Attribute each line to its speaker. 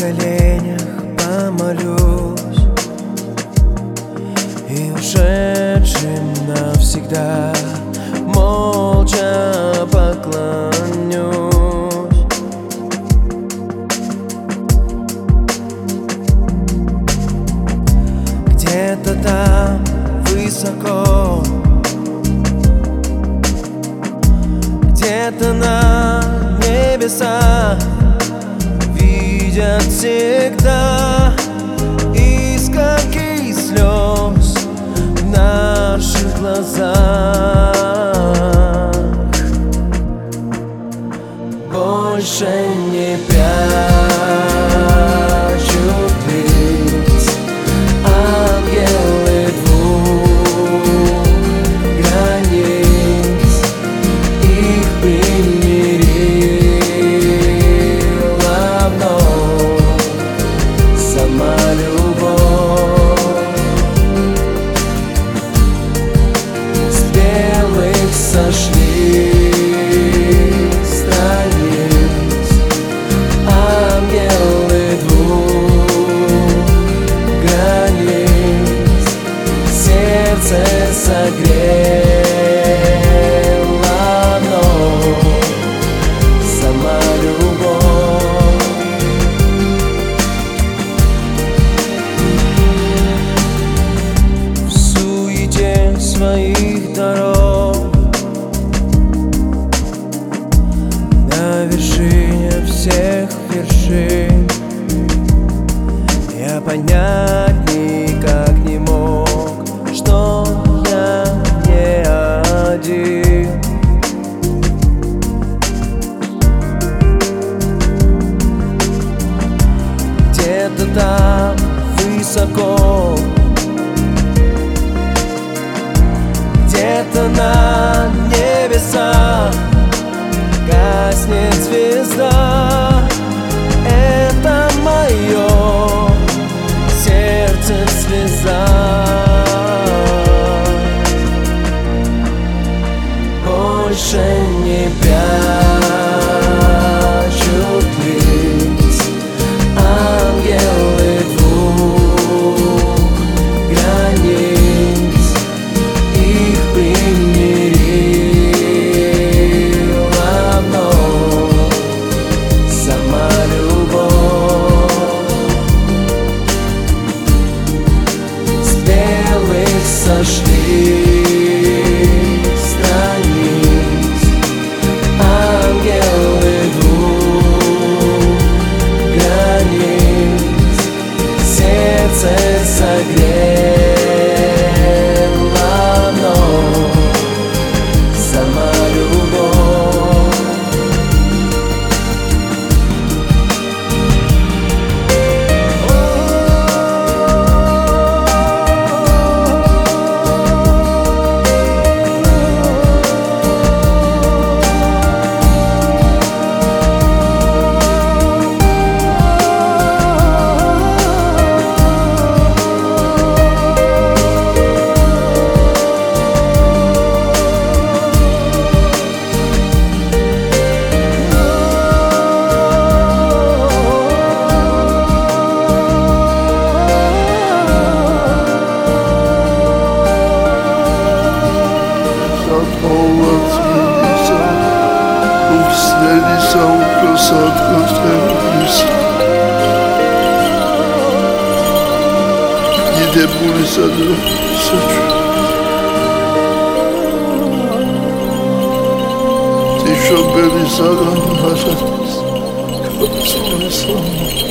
Speaker 1: коленях помолюсь и ушедшим навсегда молча поклонюсь. Где-то там высоко, где-то на небесах видят всегда искорки слез в наших глазах. Больше не прячут лиц ангелы двух границ. Их примирила вновь сама любовь. С белых сошли страниц ангелы двух границ. Сердце согрела вновь сама любовь. В суете своих дорог, на вершине всех вершин, я понять никак не мог, что я не один. Где-то там высоко, где-то на небесах гаснет звезда. Это мое сердце слеза. Больше не прячут лиц ангелы двух границ. Их примирила вновь сама любовь. С белых сошли страниц ангелы двух границ. Сердце согрела вновь сама любовь.
Speaker 2: დიდებული სადრო თიშობელი საგან ხაშატის კაცოესა